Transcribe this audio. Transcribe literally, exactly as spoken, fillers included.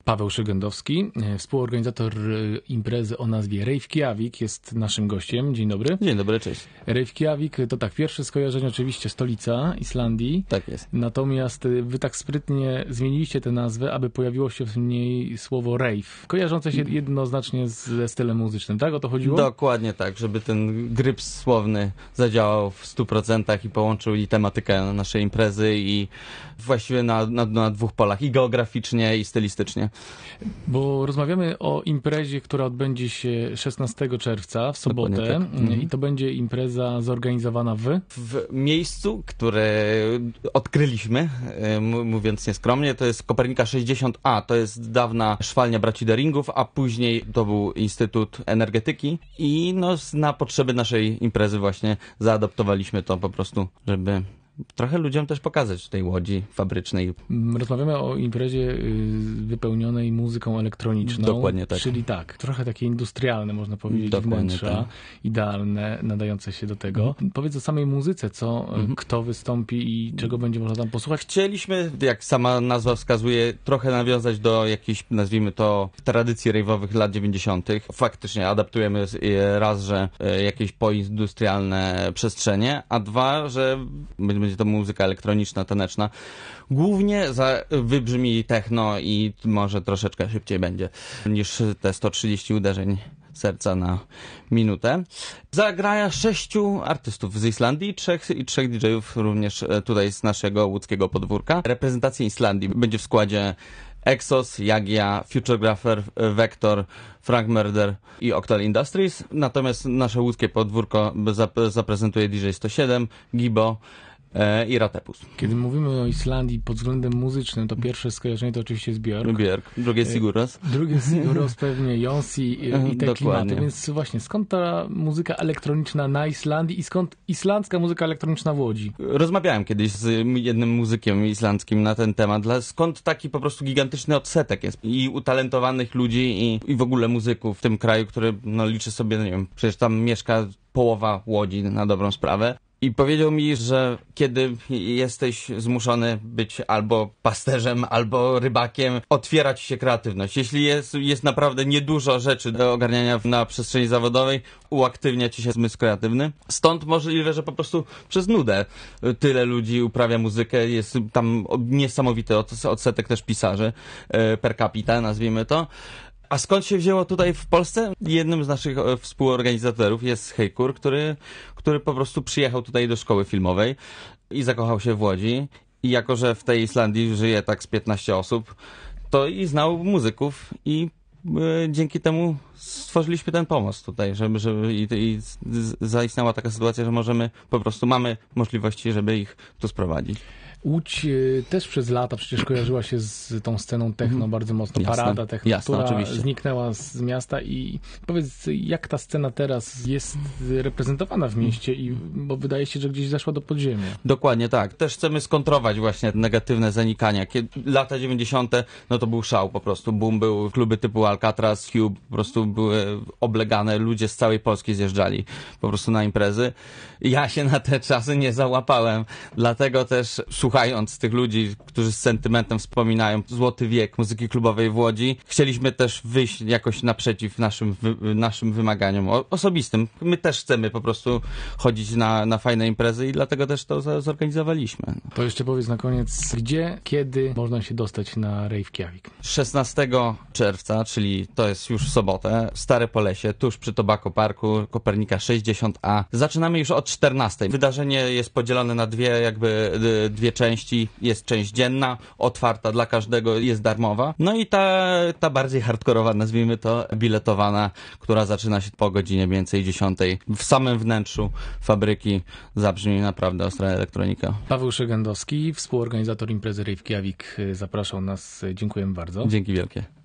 Paweł Szygędowski, współorganizator imprezy o nazwie Reykjavik, jest naszym gościem. Dzień dobry. Dzień dobry, cześć. Reykjavik to tak, pierwsze skojarzenie oczywiście stolica Islandii. Tak jest. Natomiast wy tak sprytnie zmieniliście tę nazwę, aby pojawiło się w niej słowo rave, kojarzące się jednoznacznie ze stylem muzycznym. Tak o to chodziło? Dokładnie tak, żeby ten gryps słowny zadziałał w stu procentach i połączył i tematykę naszej imprezy i właściwie na, na, na dwóch polach, i geograficznie, i stylistycznie. Bo rozmawiamy o imprezie, która odbędzie się szesnastego czerwca w sobotę. Tak. Mhm. I to będzie impreza zorganizowana w... W miejscu, które odkryliśmy, mówiąc nieskromnie, to jest Kopernika sześćdziesiąt A. To jest dawna szwalnia braci Deringów, a później to był Instytut Energetyki i no, na potrzeby naszej imprezy właśnie zaadoptowaliśmy to po prostu, żeby trochę ludziom też pokazać tej łodzi fabrycznej. Rozmawiamy o imprezie wypełnionej muzyką elektroniczną. Dokładnie tak. Czyli tak, trochę takie industrialne, można powiedzieć, Dokładnie wnętrza, tak. Idealne, nadające się do tego. Mhm. Powiedz o samej muzyce, co, mhm. kto wystąpi i czego będzie można tam posłuchać? Chcieliśmy, jak sama nazwa wskazuje, trochę nawiązać do jakiejś, nazwijmy to, tradycji rave'owych lat dziewięćdziesiątych. Faktycznie adaptujemy raz, że jakieś poindustrialne przestrzenie, a dwa, że będzie to muzyka elektroniczna, taneczna. Głównie za, wybrzmi techno i może troszeczkę szybciej będzie niż te sto trzydzieści uderzeń serca na minutę. Zagraja sześciu artystów z Islandii, trzech i trzech didżejów również tutaj z naszego łódzkiego podwórka. Reprezentacja Islandii będzie w składzie Exos, Jagia, Futuregrapher, Vector, Frank Murder i Octal Industries. Natomiast nasze łódzkie podwórko zaprezentuje D J sto siedem, Gibo i Ratepus. Kiedy mówimy o Islandii pod względem muzycznym, to pierwsze skojarzenie to oczywiście jest Björk. Björk, drugie Siguros. Drugie Siguros pewnie, Jonsi i, i te Dokładnie. klimaty. Więc właśnie, skąd ta muzyka elektroniczna na Islandii i skąd islandzka muzyka elektroniczna w Łodzi? Rozmawiałem kiedyś z jednym muzykiem islandzkim na ten temat. Skąd taki po prostu gigantyczny odsetek jest i utalentowanych ludzi i, i w ogóle muzyków w tym kraju, który no, liczy sobie, no nie wiem, przecież tam mieszka połowa Łodzi na dobrą sprawę. I powiedział mi, że kiedy jesteś zmuszony być albo pasterzem, albo rybakiem, otwiera ci się kreatywność. Jeśli jest, jest naprawdę niedużo rzeczy do ogarniania na przestrzeni zawodowej, uaktywnia ci się zmysł kreatywny. Stąd możliwe, że po prostu przez nudę tyle ludzi uprawia muzykę. Jest tam niesamowity odsetek też pisarzy per capita, nazwijmy to. A skąd się wzięło tutaj w Polsce? Jednym z naszych współorganizatorów jest Hejkur, który, który po prostu przyjechał tutaj do szkoły filmowej i zakochał się w Łodzi. I jako, że w tej Islandii żyje tak z piętnaście osób, to i znał muzyków i y, dzięki temu stworzyliśmy ten pomost tutaj, żeby, żeby i, i zaistniała taka sytuacja, że możemy, po prostu mamy możliwości, żeby ich tu sprowadzić. Łódź też przez lata przecież kojarzyła się z tą sceną techno mm. bardzo mocno. Jasne. Parada techno, Jasne, która oczywiście. zniknęła z miasta. I powiedz, jak ta scena teraz jest reprezentowana w mieście, i, bo wydaje się, że gdzieś zeszła do podziemia. Dokładnie tak. Też chcemy skontrować właśnie negatywne zanikania. Kiedy lata dziewięćdziesiąte, no to był szał po prostu. Boom, był kluby typu Alcatraz, Cube, po prostu były oblegane. Ludzie z całej Polski zjeżdżali po prostu na imprezy. Ja się na te czasy nie załapałem. Dlatego też słuchając tych ludzi, którzy z sentymentem wspominają złoty wiek muzyki klubowej w Łodzi, chcieliśmy też wyjść jakoś naprzeciw naszym, wy, naszym wymaganiom osobistym. My też chcemy po prostu chodzić na, na fajne imprezy i dlatego też to zorganizowaliśmy. To jeszcze powiedz na koniec, gdzie, kiedy można się dostać na Reykjavik? szesnastego czerwca, czyli to jest już w sobotę, w Stare Polesie, tuż przy Tobacco Parku, Kopernika sześćdziesiąt A. Zaczynamy już od czternastej. Wydarzenie jest podzielone na dwie jakby dwie części. Jest część dzienna, otwarta dla każdego, jest darmowa. No i ta, ta bardziej hardkorowa, nazwijmy to, biletowana, która zaczyna się po godzinie mniej więcej dziesiątej. W samym wnętrzu fabryki zabrzmi naprawdę ostra elektronika. Paweł Szygędowski, współorganizator imprezy Reykjavik, zapraszał nas. Dziękujemy bardzo. Dzięki wielkie.